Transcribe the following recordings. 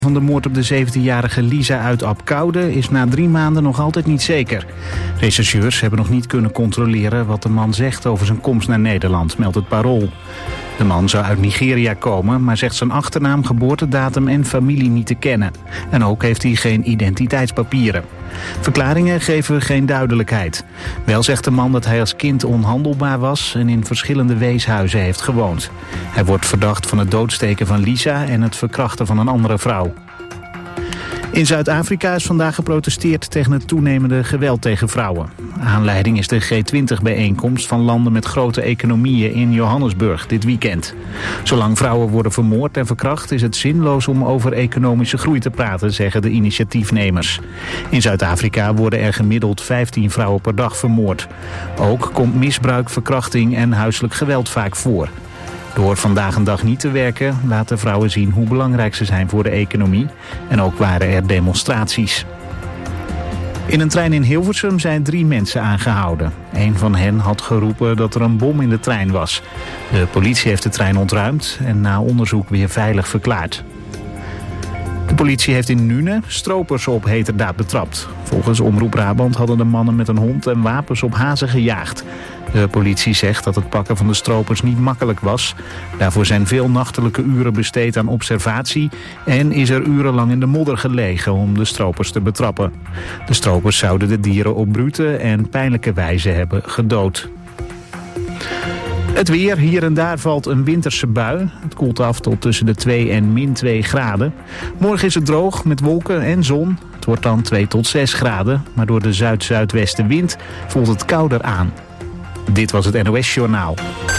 Van de moord op de 17-jarige Lisa uit Abcoude is na 3 maanden nog altijd niet zeker. Rechercheurs hebben nog niet kunnen controleren wat de man zegt over zijn komst naar Nederland, meldt het Parool. De man zou uit Nigeria komen, maar zegt zijn achternaam, geboortedatum en familie niet te kennen. En ook heeft hij geen identiteitspapieren. Verklaringen geven geen duidelijkheid. Wel zegt de man dat hij als kind onhandelbaar was en in verschillende weeshuizen heeft gewoond. Hij wordt verdacht van het doodsteken van Lisa en het verkrachten van een andere vrouw. In Zuid-Afrika is vandaag geprotesteerd tegen het toenemende geweld tegen vrouwen. Aanleiding is de G20-bijeenkomst van landen met grote economieën in Johannesburg dit weekend. Zolang vrouwen worden vermoord en verkracht is het zinloos om over economische groei te praten, zeggen de initiatiefnemers. In Zuid-Afrika worden er gemiddeld 15 vrouwen per dag vermoord. Ook komt misbruik, verkrachting en huiselijk geweld vaak voor. Door vandaag een dag niet te werken laten vrouwen zien hoe belangrijk ze zijn voor de economie. En ook waren er demonstraties. In een trein in Hilversum zijn 3 mensen aangehouden. Een van hen had geroepen dat er een bom in de trein was. De politie heeft de trein ontruimd en na onderzoek weer veilig verklaard. De politie heeft in Nuenen stropers op heterdaad betrapt. Volgens Omroep Brabant hadden de mannen met een hond en wapens op hazen gejaagd. De politie zegt dat het pakken van de stropers niet makkelijk was. Daarvoor zijn veel nachtelijke uren besteed aan observatie en is er urenlang in de modder gelegen om de stropers te betrappen. De stropers zouden de dieren op brute en pijnlijke wijze hebben gedood. Het weer, hier en daar valt een winterse bui. Het koelt af tot tussen de 2 en min 2 graden. Morgen is het droog met wolken en zon. Het wordt dan 2 tot 6 graden, maar door de zuid-zuidwestenwind voelt het kouder aan. Dit was het NOS Journaal.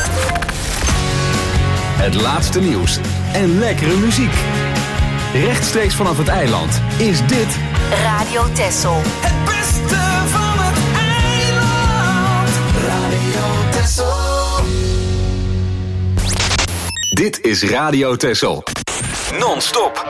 Het laatste nieuws en lekkere muziek. Rechtstreeks vanaf het eiland is dit Radio Texel. Het beste van het eiland. Radio Texel. Dit is Radio Texel. Non-stop.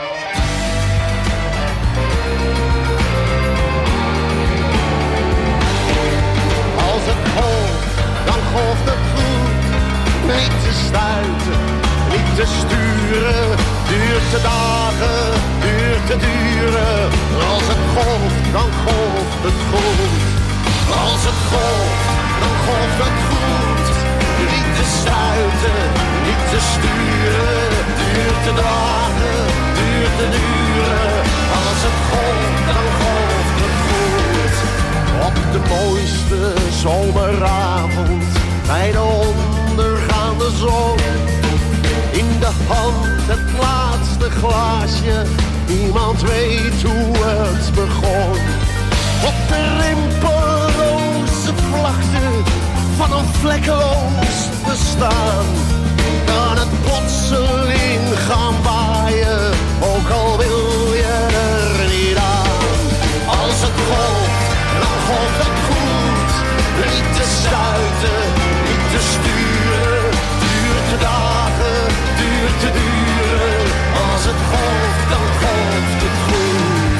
Als het golft, dan golft het goed. Niet te stuiten, niet te sturen. Duurt te dagen, duurt te duren. Als het golft, dan golft het goed. Als het golft, dan golft het goed. Niet te stuiten, niet te sturen. Duurt te dagen, duurt te duren. Als het golft, dan golft het goed. Op de mooiste zomeravond, bij de ondergaande zon. In de hand het laatste glaasje, niemand weet hoe het begon. Op de rimpelloze vlakte van een vlekkeloos bestaan, kan het plotseling gaan waaien, ook al wil je er niet aan. Als het golft, dan golft het goed. Niet te stuiten, niet te sturen. Duurt te dagen, duurt te duren. Als het golft, dan golft het goed.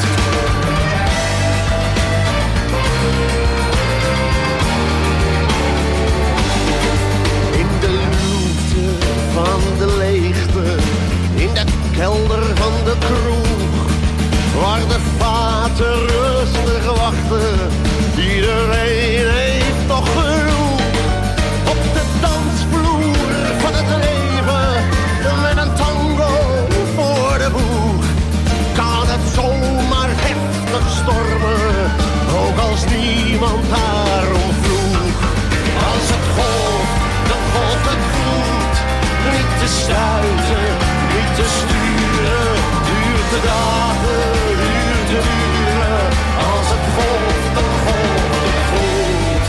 In de luwte van de leegte, in de kelder van de kroeg, waar de vaten rustig wachten, iedereen heeft nog genoeg. Op de dansvloer van het leven, met een tango voor de boeg, kan het zomaar heftig stormen, ook als niemand daarom vroeg. Als het golft, dan golft het goed. Niet te stuiten, niet te sturen, duurt de dagen, duurt te duren. Als het golft, dan golft het goed.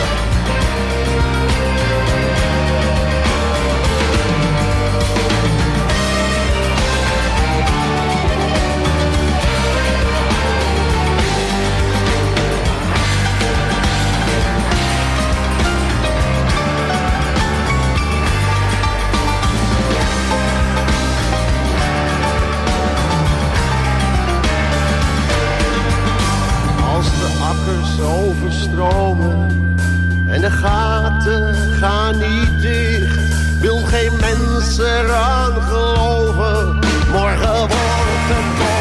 Overstromen en de gaten gaan niet dicht. Wil geen mens eraan geloven, morgen wordt het toch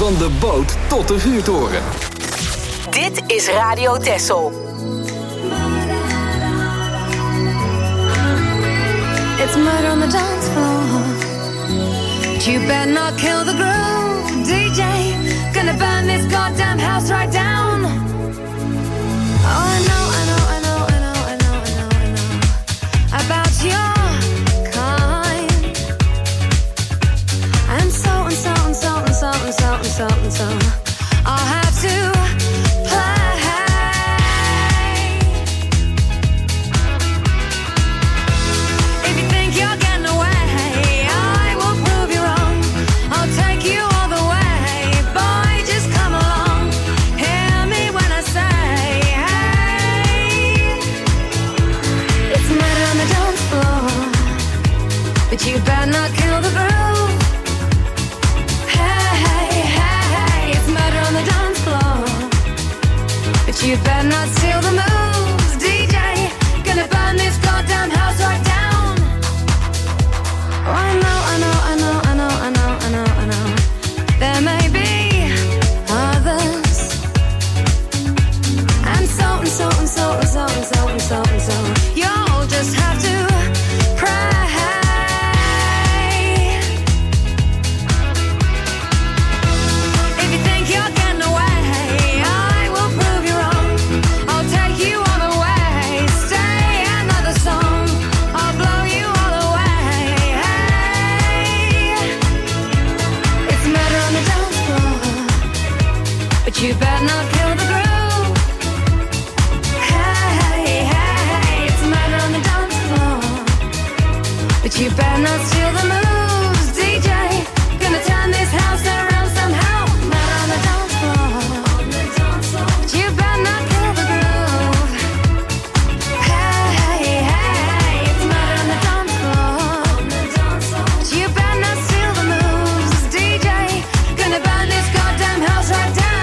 Van de boot tot de vuurtoren. Dit is Radio Texel. It's murder on the dance floor. But you better not kill the groove, DJ. Gonna burn this goddamn house right down. Oh, I know about your kind. And so I'll have to play. If you think you're getting away, I will prove you wrong. I'll take you all the way. Boy, just come along. Hear me when I say, hey. It's murder on the dance floor, but you better not kill the groove. Hey, it's murder on the dance floor, but you better not steal the moves, DJ. Gonna burn this goddamn house right down. Oh, I know. There may be others, and so. You'll just have to pray. If you think you're getting away, I will prove you wrong. I'll take you all the way. Stay another song, I'll blow you all away. Hey, it's murder on the dance floor, but you better not kill the groove. Hey, it's murder on the dance floor, but you better not steal the moves, DJ. Gonna turn this house around somehow. Murder on the dance floor, but you better not kill the groove. Hey, it's murder on the dance floor, but you better not steal the moves, DJ. Gonna burn this goddamn house right down.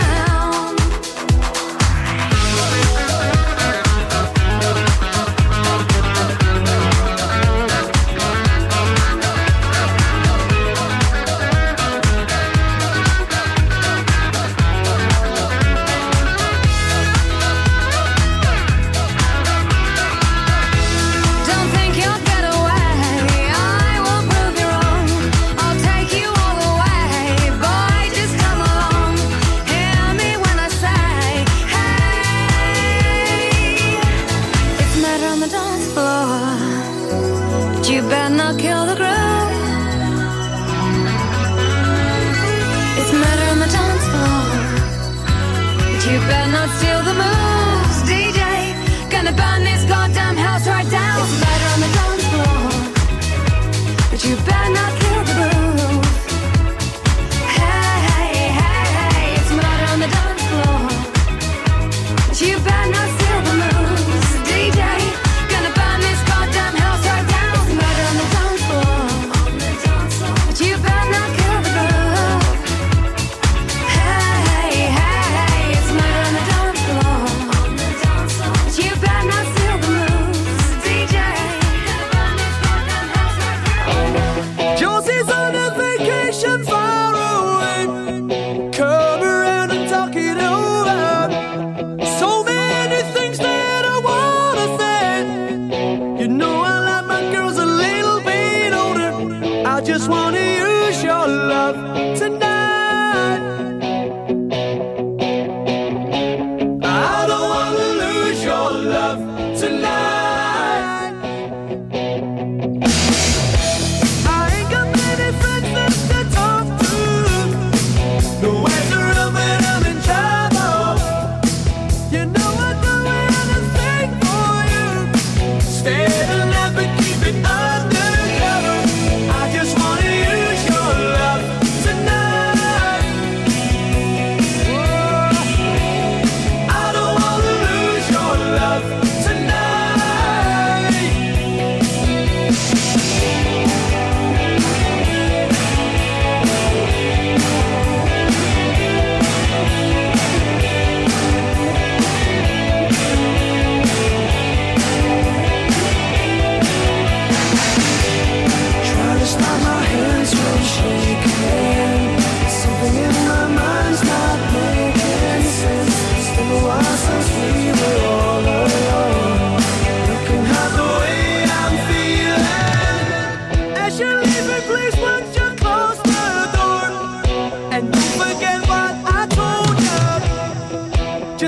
Don't think you'll get away, I will prove you wrong. I'll take you all the way. Boy, just come along. Hear me when I say, hey. It's murder on the dance floor, but you better not kill the groove. It's murder on the dance floor, but you better not steal the moves, DJ. Gonna burn this goddamn house right down. It's murder on the dance floor, but you better not kill the groove. Hey, it's murder on the dance floor, but you better not steal the moves, DJ. Gonna burn this goddamn house right down. It's murder on the dance floor, but you better not kill the groove. Hey, it's murder on the dance floor,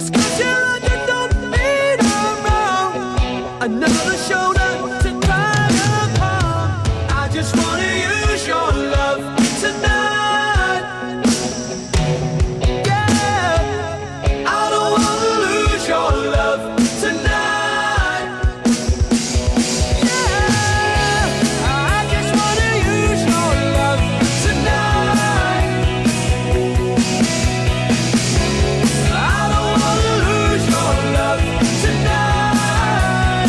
Just 'cause you're under don't mean I'm wrong. Another shoulder to cry upon. I just wanna use your love tonight. Yeah, I don't wanna lose your love tonight. Yeah, I just wanna use your love tonight. I don't wanna lose your love tonight.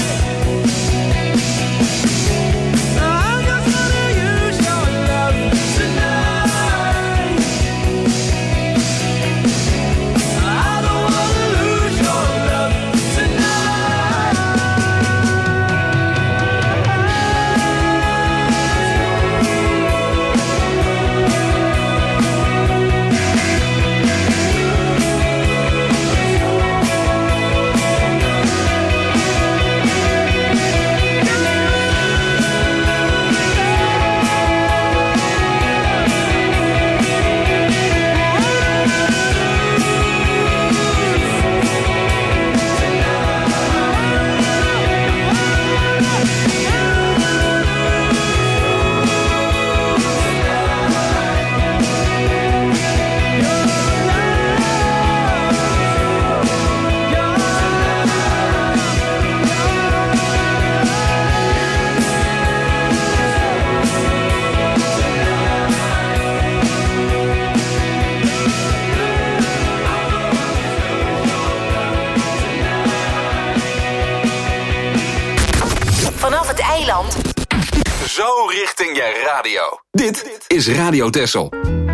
I just wanna use your love tonight. I don't wanna lose your love Vanaf het eiland. Zo richting je radio. Dit is Radio Texel.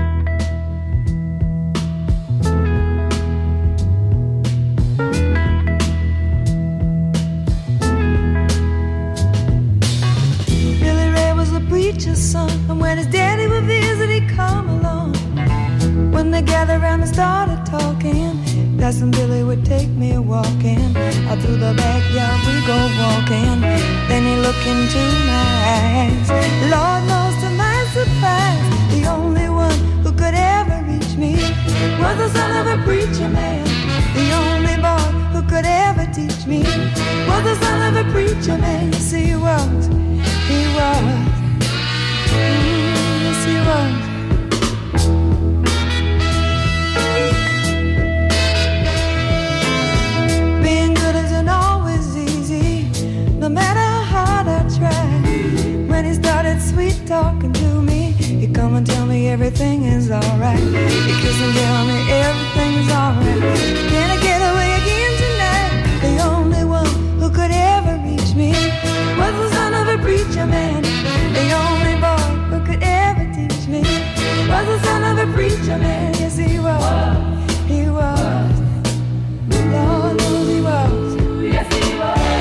Billy Ray was a preacher's son, and when his daddy would visit, he'd come along. When they gathered around and started talking, that's when Billy would take me walking. Out through the backyard we go walking. Then he looked into my eyes. Lord knows to my surprise, the only one who could ever reach me was the son of a preacher man. The only boy who could ever teach me was the son of a preacher man. Yes, he was. He was. Yes, he was. Being good isn't always easy, no matter how hard I try. When he started sweet talking to me, he'd come and tell me everything is alright. He'd kiss and tell me everything is alright. Can I get away again tonight? The only one who could ever reach me was the son of a preacher man. The only boy who could ever teach me was the son of a preacher man. Yes, he was. He was. Lord knows he was. Yes, he was.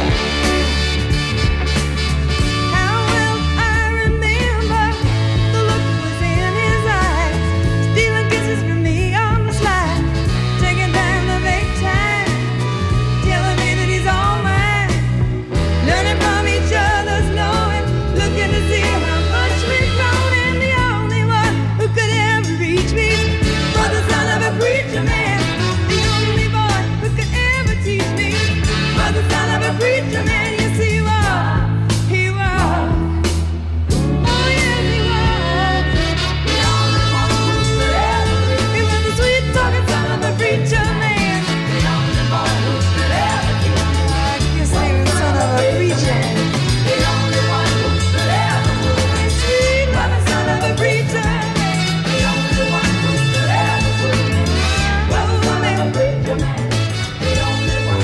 How will I remember the look was in his eyes, stealing kisses from me on the slide, taking time to make time, telling me that he's all mine, learning from each other's knowing, looking to see how much we've grown, and the only one who could ever reach me was the son of a preacher man. The only boy who could ever teach me was the son of a preacher man. Yes, he was. He was. Oh, yes, he was. The only one who could ever reach me. He was the sweet talking son of a preacher man. The only boy who could ever teach me. I guess he was son of a preacher. The only one who could ever move me. Sweet loving son of a preacher man. The only one who could ever move me. Was the son of a preacher man. The only one.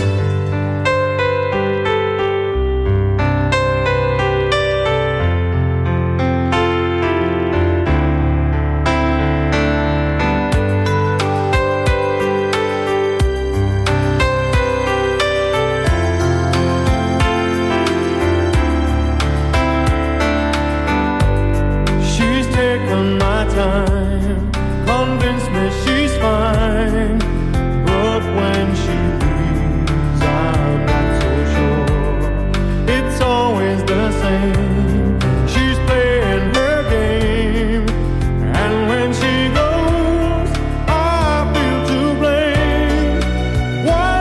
She's taken my time, convinced me she's fine, but when she leaves, I'm not so sure. It's always the same. She's playing her game, and when she goes, I feel to blame. Why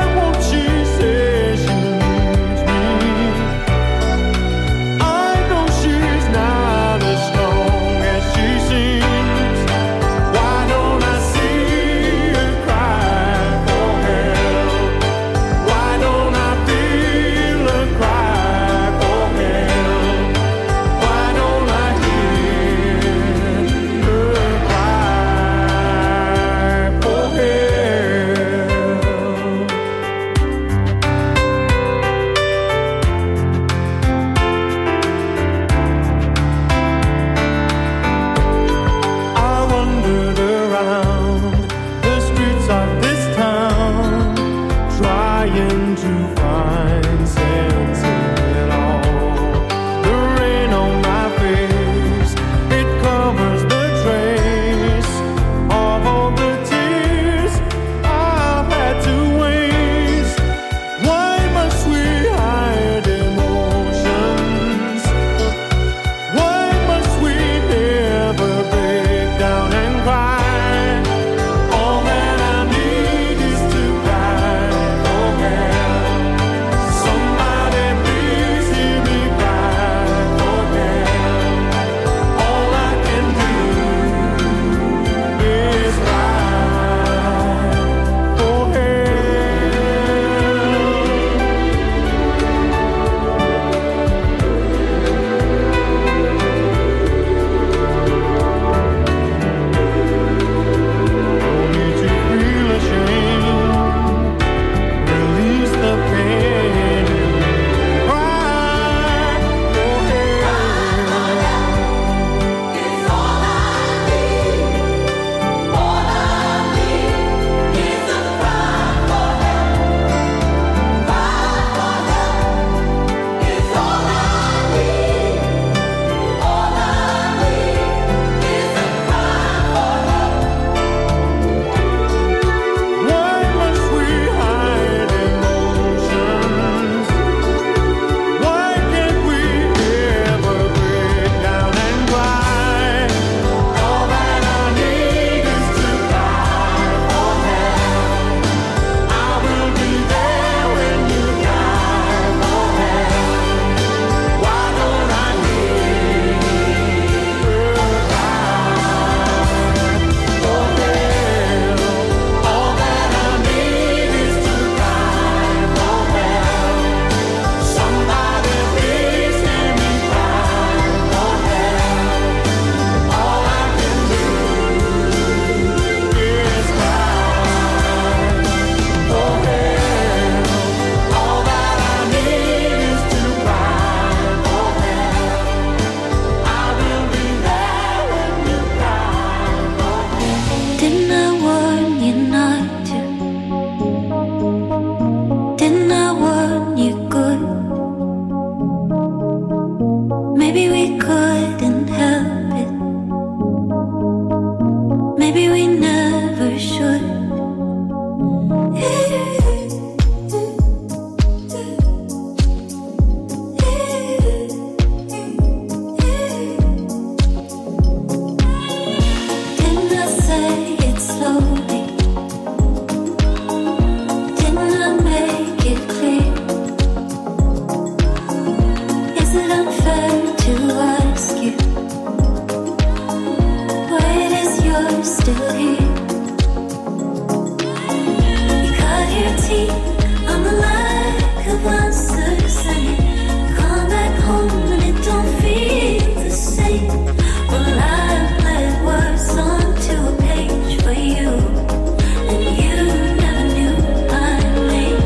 tea on the like of answers and you come back home and it don't feel the same. Well, I played words onto a page for you, and you never knew my name.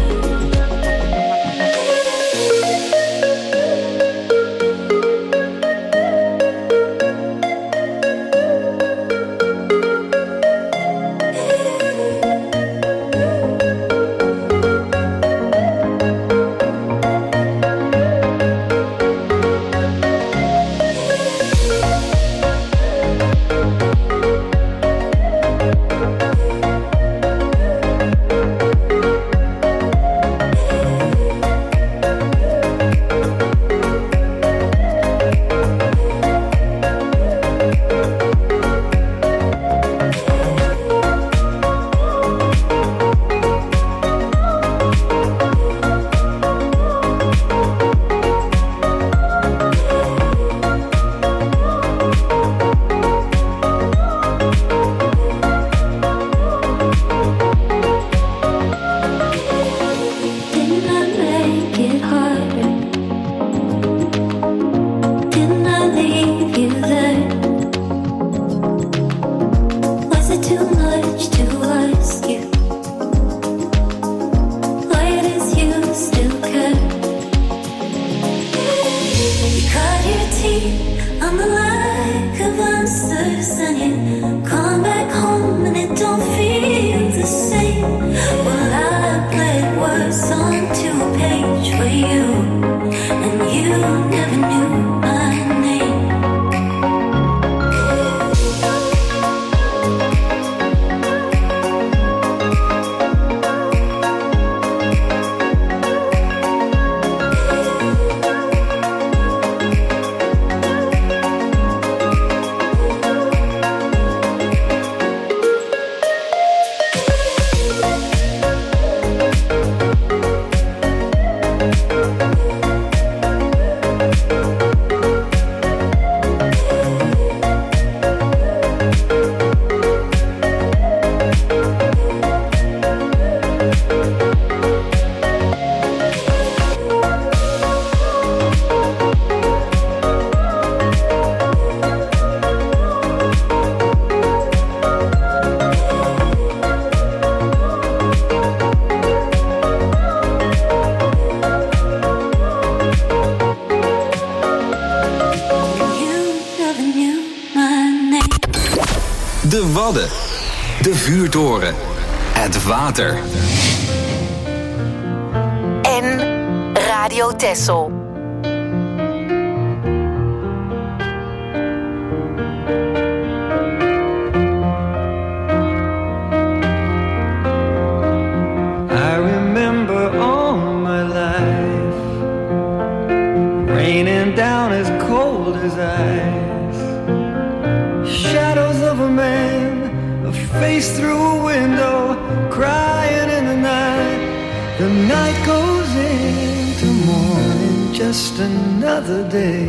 Didn't I make it harder? Didn't I leave you there? Was it too much to ask you? Why does you still care? You cut your teeth on the lack of answers and you come back home and it don't feel the same. Well, I played words onto a page for you, and you never knew my name. You never knew my name. De Wadden. De vuurtoren. Het water. En Radio Texel. I remember all my life raining down as cold as ice. Shadows of a man, a face through a window, crying in the night. The night goes into morning, just another day.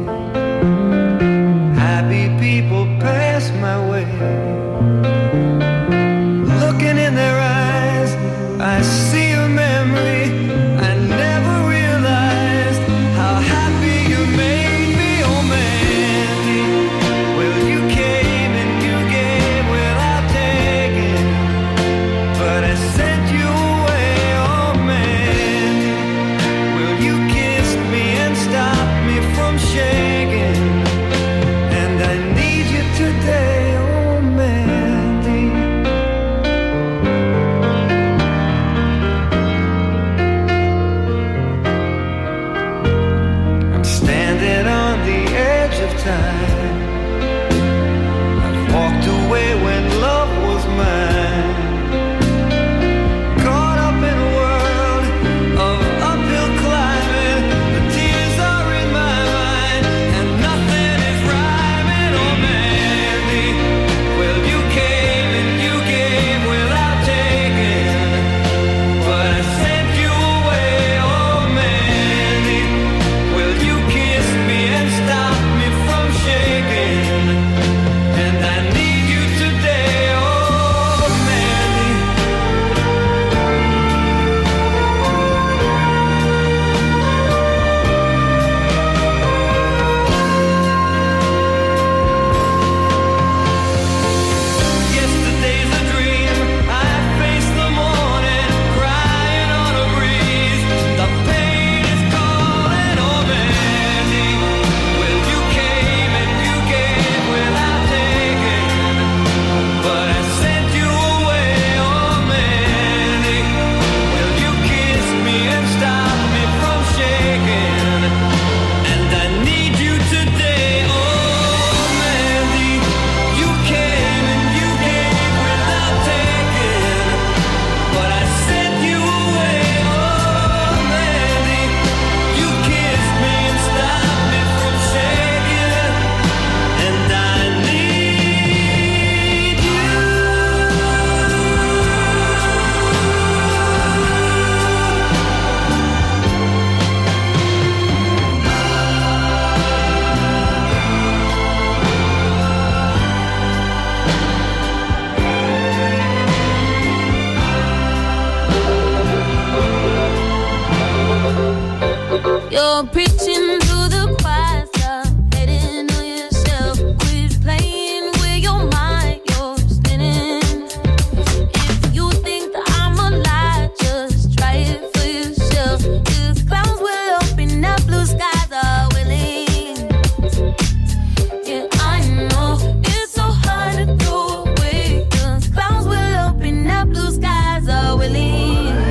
Happy people pass my way. Looking in their eyes, I see a memory. I never realized how happy you made me, oh Mandy. Well, you came and you gave without taking, but I sent you away, oh Mandy. Well, you kissed me and stopped me from shaking, and I need you today, oh Mandy. Stop preaching to the choir, stop hating on yourself. Quit playing with your mind, you're spinning. If you think that I'm a lie, just try it for yourself. 'Cause clouds will open up, blue skies are willing. Yeah, I know it's so hard to throw away. 'Cause clouds will open up, blue skies are willing.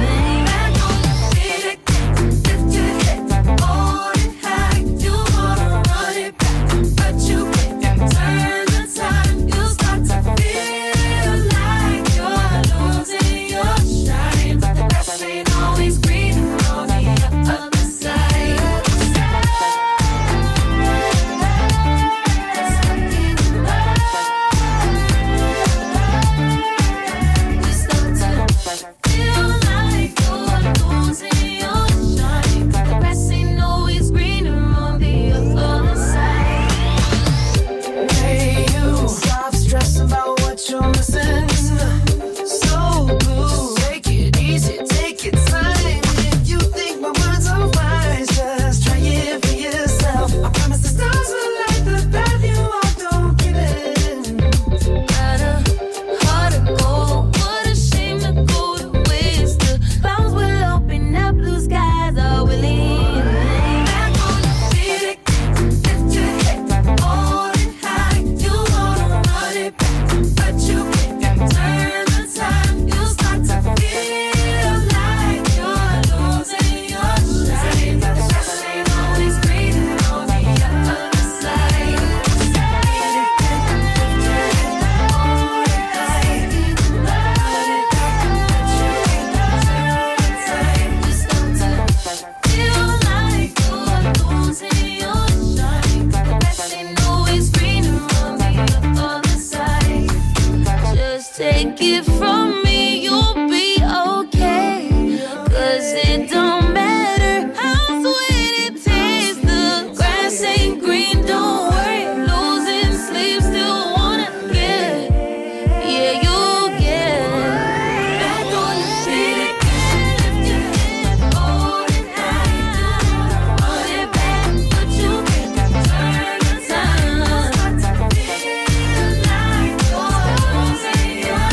Take it from me, you'll be okay. 'Cause it don't matter how sweet it tastes. The grass ain't green, don't worry. Losing sleep, still wanna get. Yeah, you'll get. Back on the feet again. Lift your head, hold it high. Run it back, but you can't turn the time. Feel like you're losing.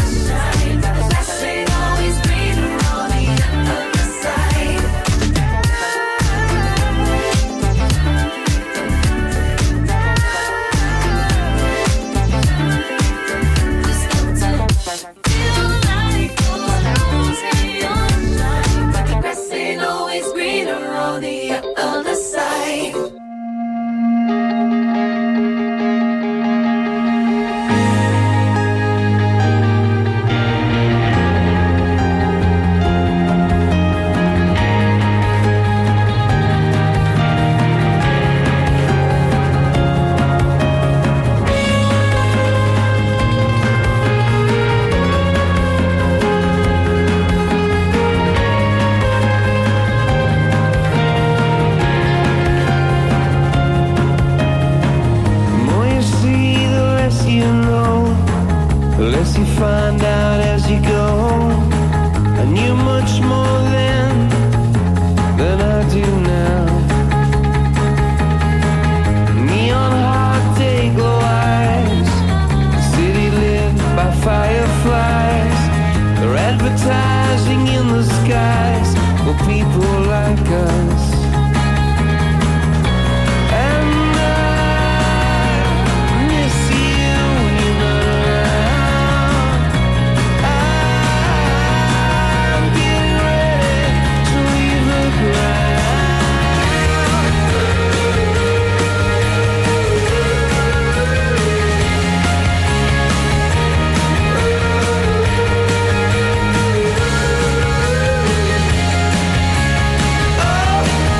Find out as you go, I knew much more then than I do now. Neon heart day glow eyes, city lit by fireflies. They're advertising in the skies for people like us. Oh,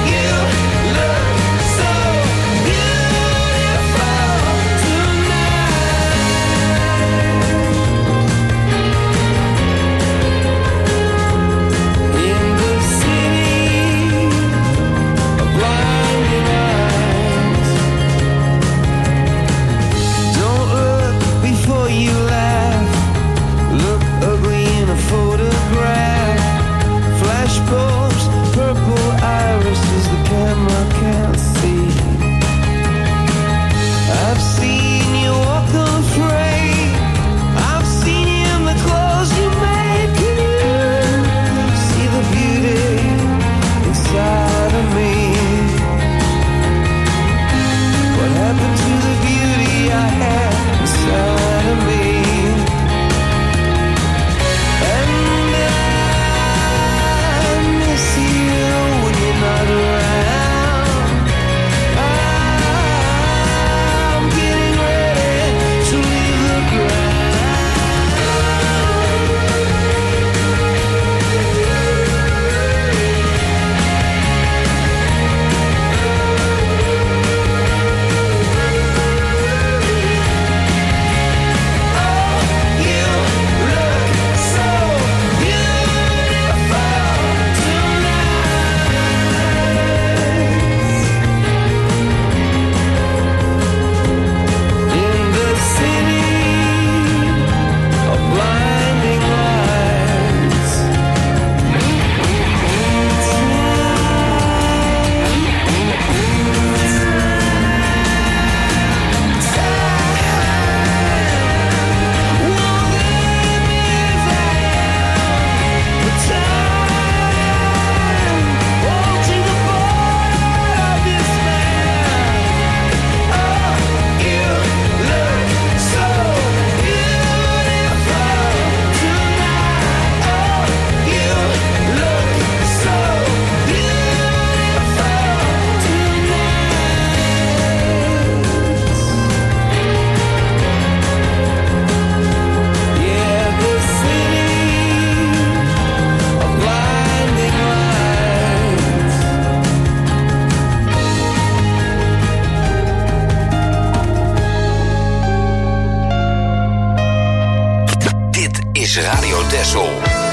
Texel.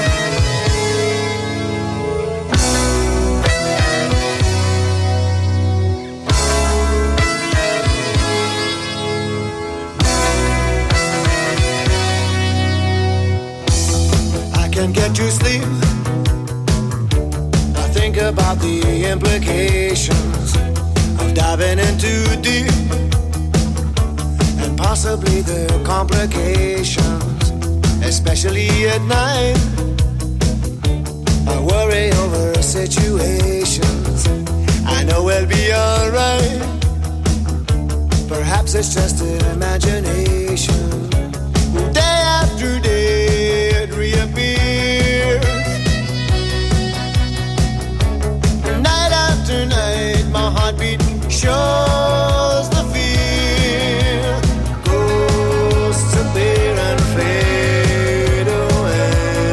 I can't get to sleep. I think about the implications of diving in too deep, and possibly the complications, especially at night. I worry over situations. I know we'll be alright. Perhaps it's just an imagination. Day after day it reappears. Night after night my heartbeat shows the fear. Ghosts appear and fade away.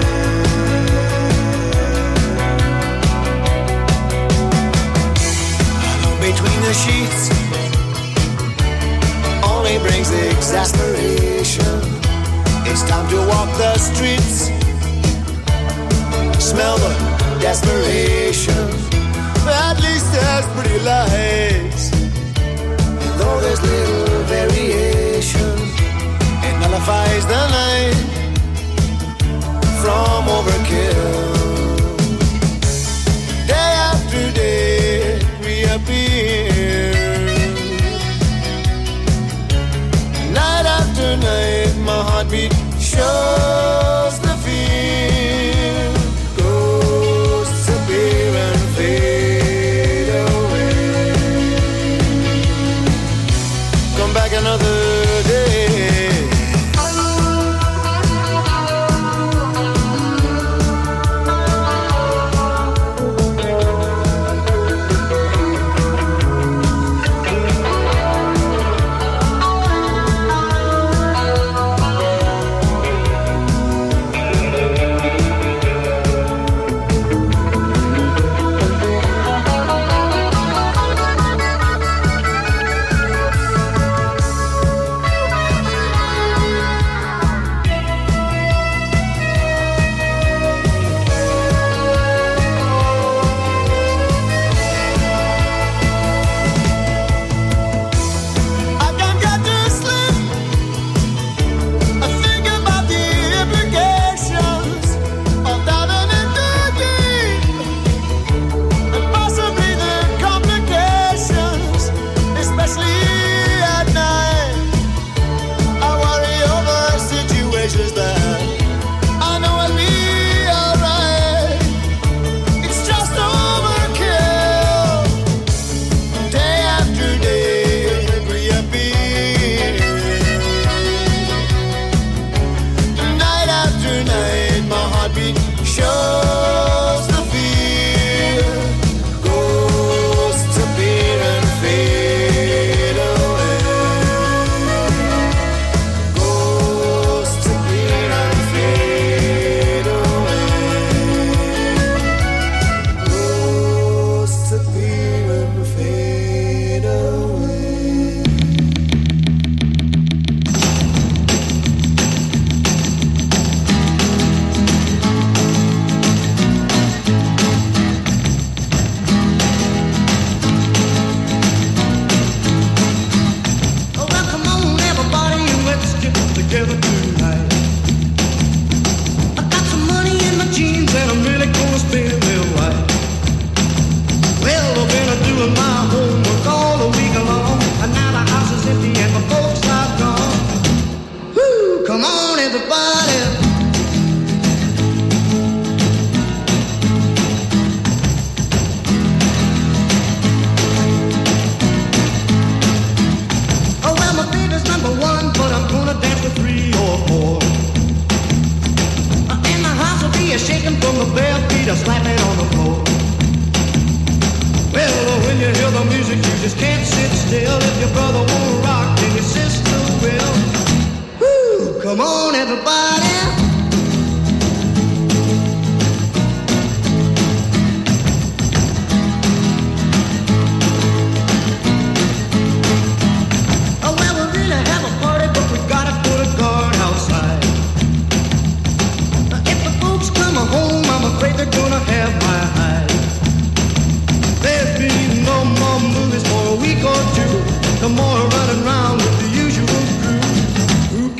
Alone between the sheets only brings exasperation. It's time to walk the streets, smell the desperation. At least there's pretty lights, and though there's little variation, it nullifies the night from overkill. Day after day it reappears. Night after night my heartbeat shows the fear. Ghosts appear and fade away. Come back another day.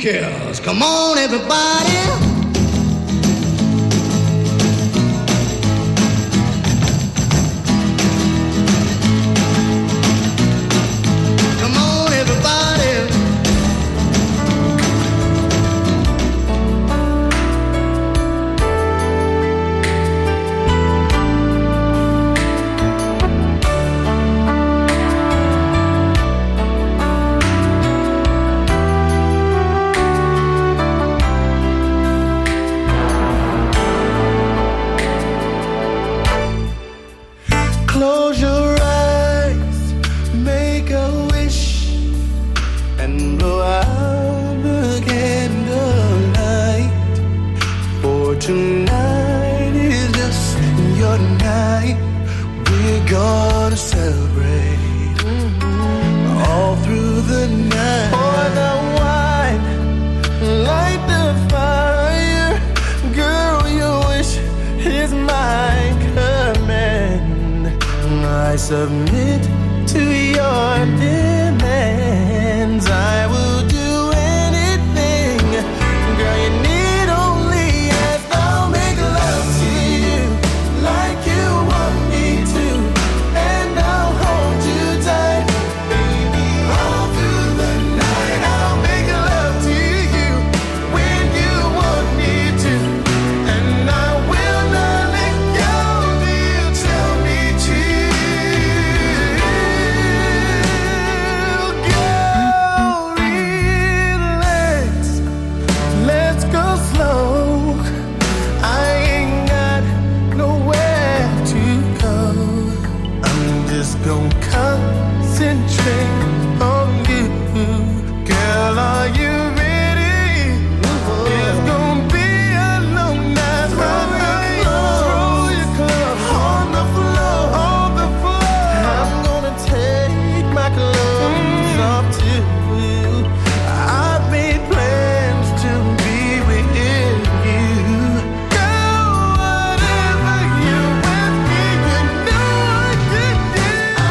cares? Come on, everybody. Submit to your demands. I will do anything, girl. You need only ask. I'll make love to you like you want me to, and I'll hold you tight, baby, all through the night. I'll make love to you when you want me to, and I will not let go till you tell me to. Gonna concentrate on you, girl. Are you ready? It's gonna be a long night. Throw your clothes on the floor, on the floor. I'm gonna take my clothes off too. I've made plans to be with you. Girl, whatever you ask me, you know I can do.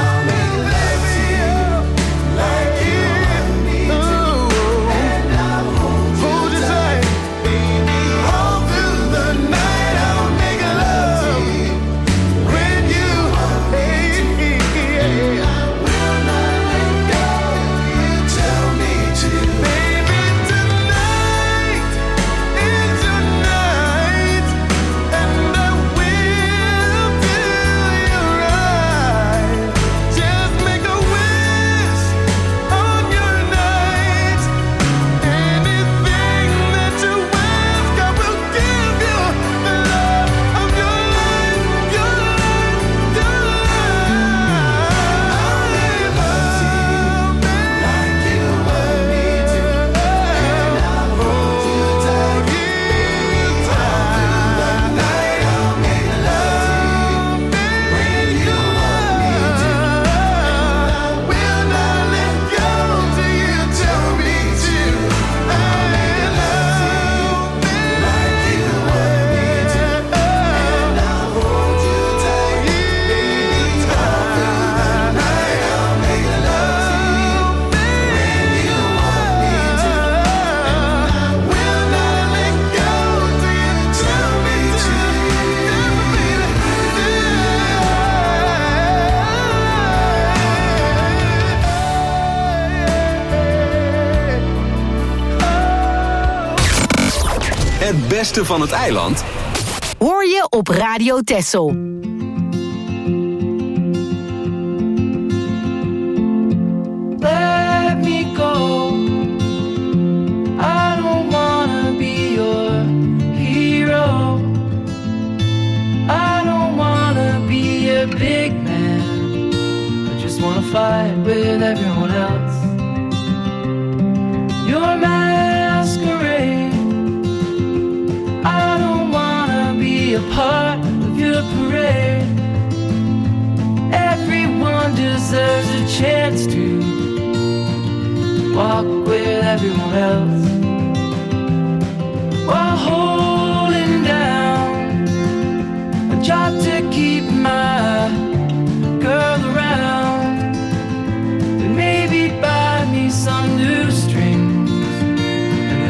Het beste van het eiland hoor je op Radio Texel. Let me go. I don't wanna be your hero. I don't wanna be a big man. I just wanna fight with everyone else. Your masquerade. I don't wanna be a part of your parade. Everyone deserves a chance to walk with everyone else while holding down a job to keep my girl around and maybe buy me some new strings and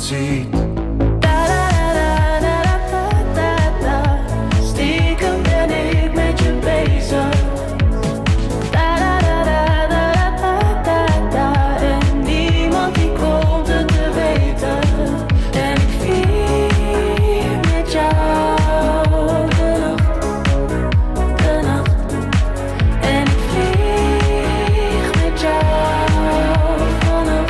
ziet. Da-da-da-da-da-da-da-da. Stiekem ben ik met je bezig. Da-da-da-da-da-da-da. En niemand die komt het te weten. En ik vier met jou de nacht. En ik vlieg met jou vannacht.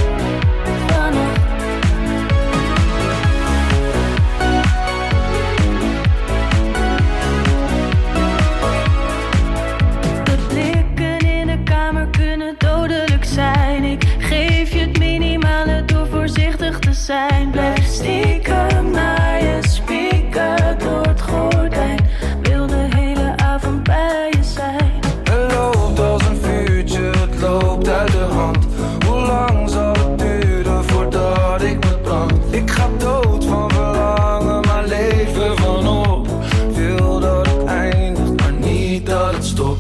De blikken in de kamer kunnen dodelijk zijn. Ik geef je het minimale door voorzichtig te zijn. Blijf stiekem naar je spieken door het gordijn. Wil de hele avond bij je zijn. Het loopt als een vuurtje, het loopt uit de hand. Hoe lang zal het duren voordat ik me brand? Ik ga dood van verlangen, maar leven van op. Wil dat het eindigt, maar niet dat het stopt.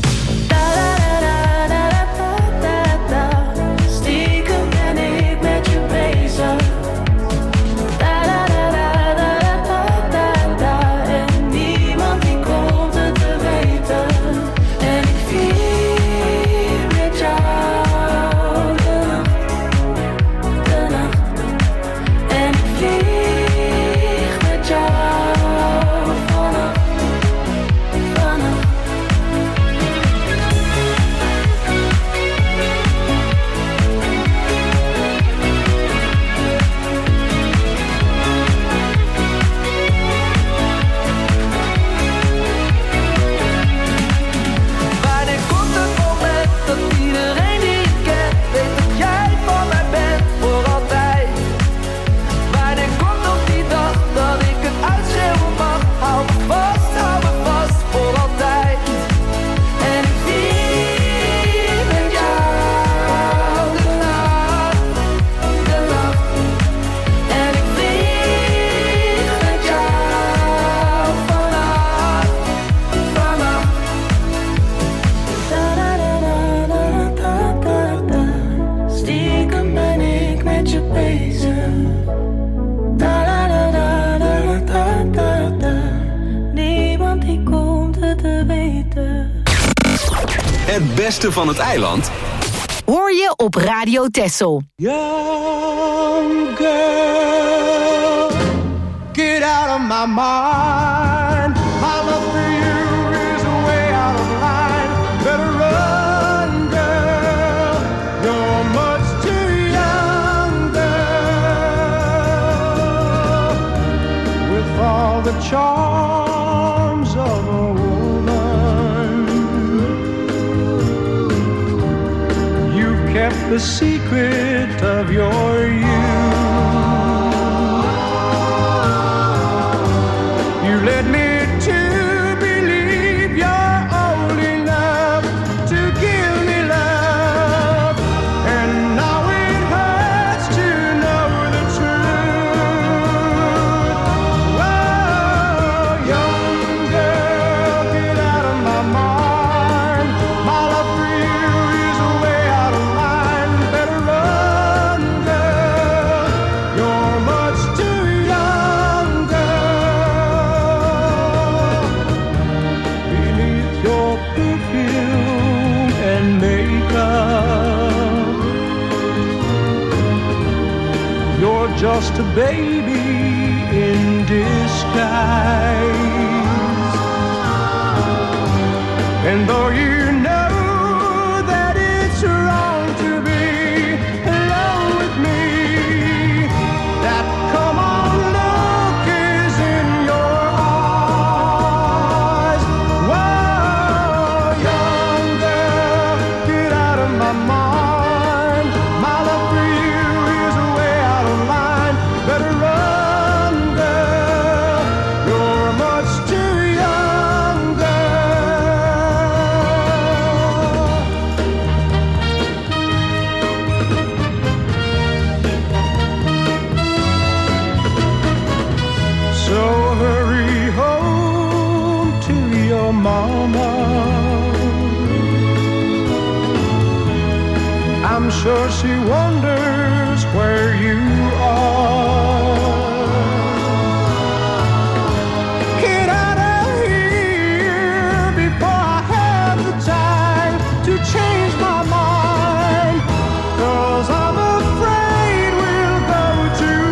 Da-da-da-da-da-da-da. Stiekem ben ik met je bezig. Da-da-da-da-da-da-da. En niemand die komt het te weten. En ik vier met jou de nacht. En ik vlieg met jou vannacht. Wanneer komt het moment dat iedereen die ik ken weet dat jij van mij bent voor altijd? Wanneer komt nog die dag dat ik het uitschreeuwen mag? Hou me vast voor altijd. En ik vier met jou de nacht. En ik vlieg met jou vannacht. Da-da-da-da-da-da-da-da. Stiekem ben ik met je bezig. Da-da-da-da-da-da-da-da. Niemand die komt het te weten. Het beste van het eiland Hoor je op Radio Texel. Young girl, get out of my mind. My love for you is way out of line. Better run, girl. You're much too young, girl. With all the charms of a woman, you've kept the secret of your youth. You led me to believe you're old enough to give me love, and now it hurts to know the truth. Whoa, young girl, get out of my mind. My love for you is way out of line. Better run, girl. You're much too young, girl. Beneath your perfume and makeup, you're just a baby in disguise. And though you know that it's wrong to be alone with me, that come on look is in your eyes. Whoa, young girl, get out of my mind. My love for you is way out of line. Better run, girl. You're much too young, girl. I'm sure she wonders where you are. Get out of here before I have the time to change my mind, 'cause I'm afraid we'll go too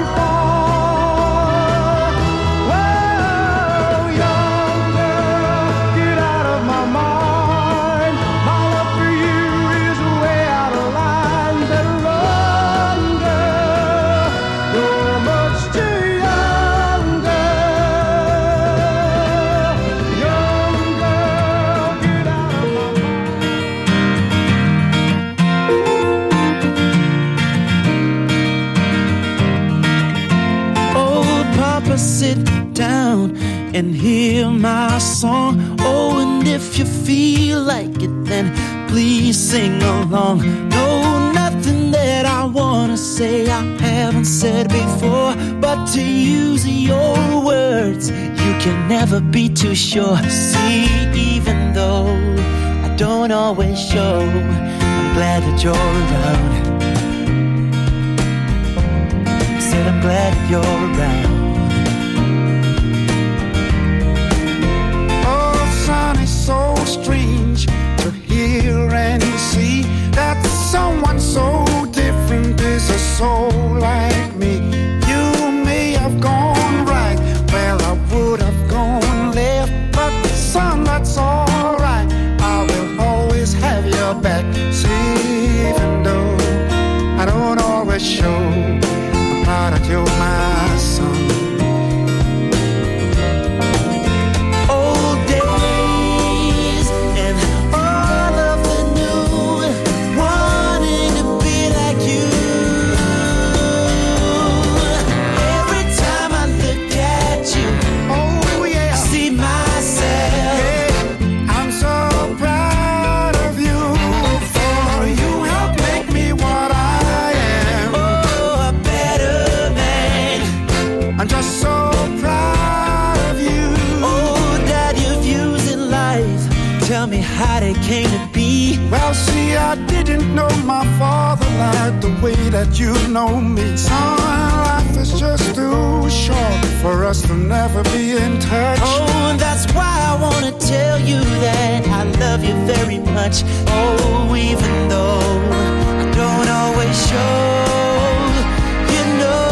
far. Whoa, young girl, get out of my mind. My love for you is way out of line. Better run, girl, you're much too young, girl. Young girl, get out of my Oh, Papa, sit down and hear my song. Oh, and if you feel like it, then please sing along. No, nothing that I wanna say I haven't said before, but to use your words, you can never be too sure. See, even though I don't always show, I'm glad that you're around. Said I'm glad that you're around. Oh, son, it's so strange to hear and see that someone so different is a soul like me. You may have gone right where I would have gone left, but son, that's alright. I will always have your back. See, even though I don't always show, I'm proud that you're my son. Old days and all of the new, wanting to be like you. Every time I look at you, Oh yeah, I see myself. I'm so proud of you, for you help make me what I am. Oh, a better man. I'm just so proud of you. Oh, that you've used in life. Tell me how they came to be. Well, see, I didn't know my father like the way that you know me. Son, life is just too short for us to never be in touch. Oh, that's why I wanna tell you that I love you very much. Oh, even though I don't always show, you know.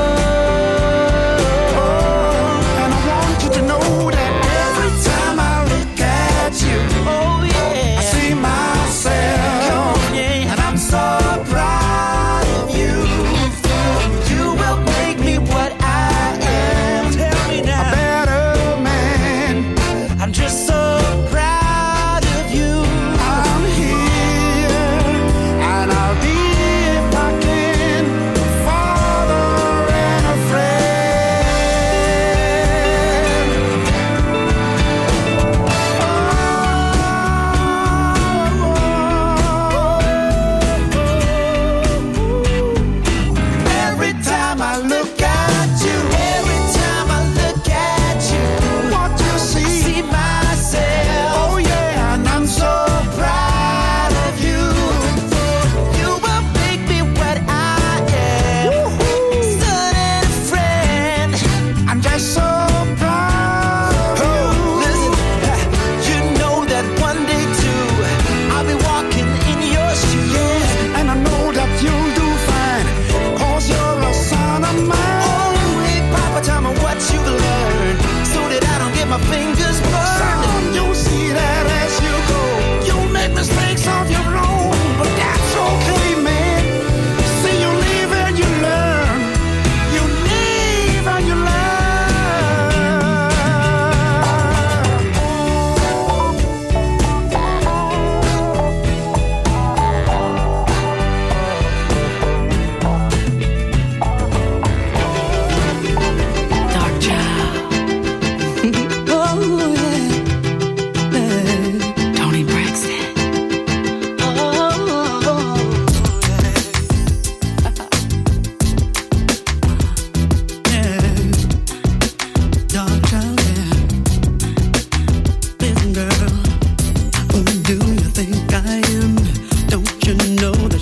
And I want you to know that every time I look at you, Oh yeah, I see myself. yeah. And I'm so proud of you. You will make me what I am. Tell me A now, better man. I'm just so proud of you. I'm here, and I'll be if I can.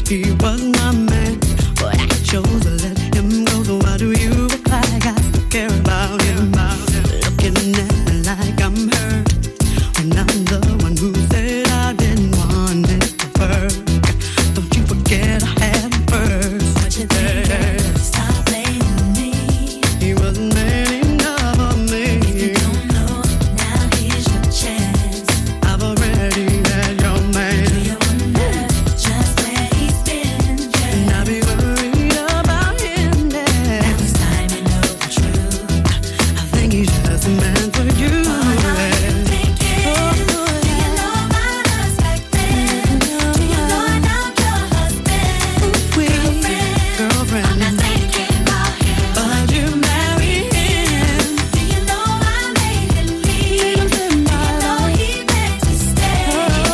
he was my man, but I chose to let him go. So why do you act like I still care about him? Looking at me like I'm hurt when I'm the one who said I didn't want it to work. Don't you forget I had him first. What you think? Stop blaming me. He wasn't man enough for me. If you don't know, now here's your chance. I've already had your man. Do you wonder just where he's been? And I'll be worried about him then. Now it's time you know the truth. I think he's just a man for you. What are you thinking? Do you know about us back then? Do you know now your husband? Girlfriend. I'm not thinking about him, But you married him. do you know I made him leave? Do you know he meant to stay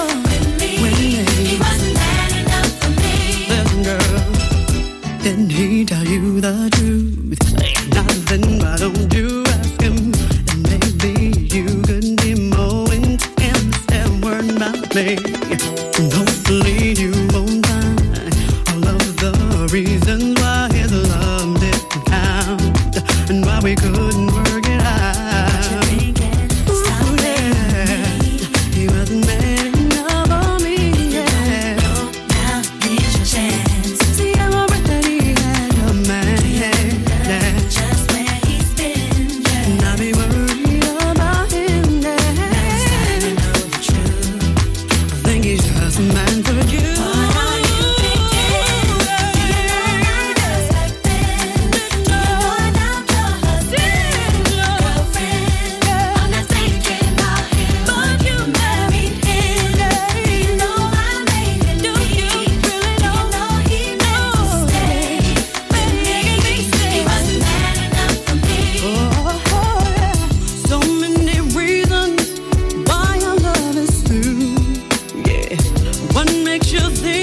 with me? He wasn't man enough for me. Listen, girl, didn't he tell you the truth? Nothing, why don't you ask him? And maybe you could be more intense and word about me. And hopefully you won't find all of the reasons why his love didn't count and why we couldn't work it out. Ooh, yeah. He wasn't man enough for me, yeah. Now here's your chance. See, I'm already had a man, yeah. Just where he's been, yeah. And I'll be worried about him, yeah. Know the truth. I think he's just a man for you. What are you thinking? Do you know us back then? Do you know now your husband? Girlfriend. I'm not thinking about him, but you married him. Do you know I made him leave? Do you know he meant to stay with me? He wasn't man enough for me. Oh, yeah. So many reasons why our love is through. Yeah. What makes you think